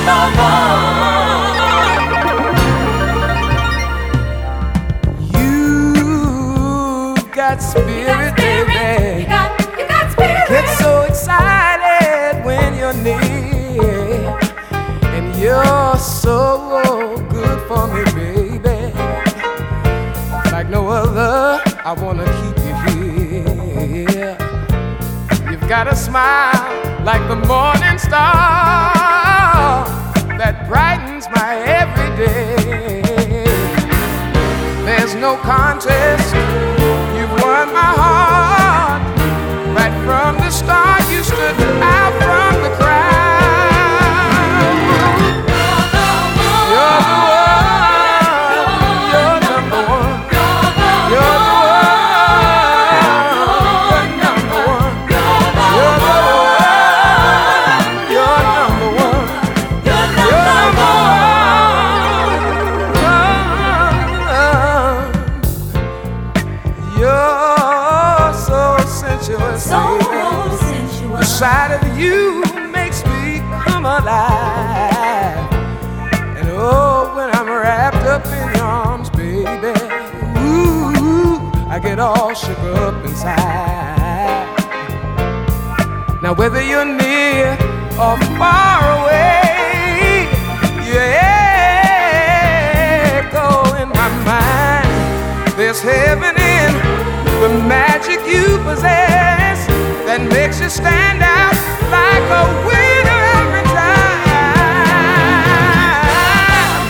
You've got spirit, baby. You got spirit. Get so excited when you're near, and you're so good for me, baby. Like no other, I wanna keep you here. You've got a smile like the morning star that brightens my every day. There's no contest, you've won my heart. Right from the start, you stood out from the crowd. You're the one, you're number one. You're the one, you're number one. You're the one, you're number one. You're number one. You're so sensuous, baby. The sight of you makes me come alive. And oh, when I'm wrapped up in your arms, baby, ooh, I get all shook up inside. Now whether you're near or far away, you echo in my mind. There's heaven in the magic you possess that makes you stand out like a winner every time.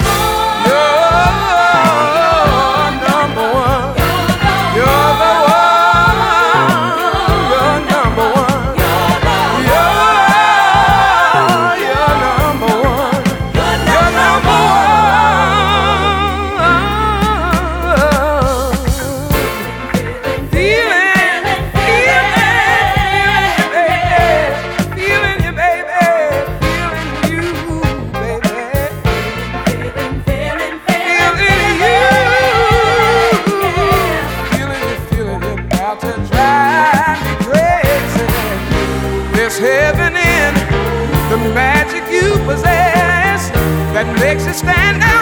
You're number one. You're the one. You're number one. You're number one. You're number one. Feeling you, baby. Feeling you, baby. Feeling you, about to drive me crazy. There's heaven in the magic you possess that makes you stand out.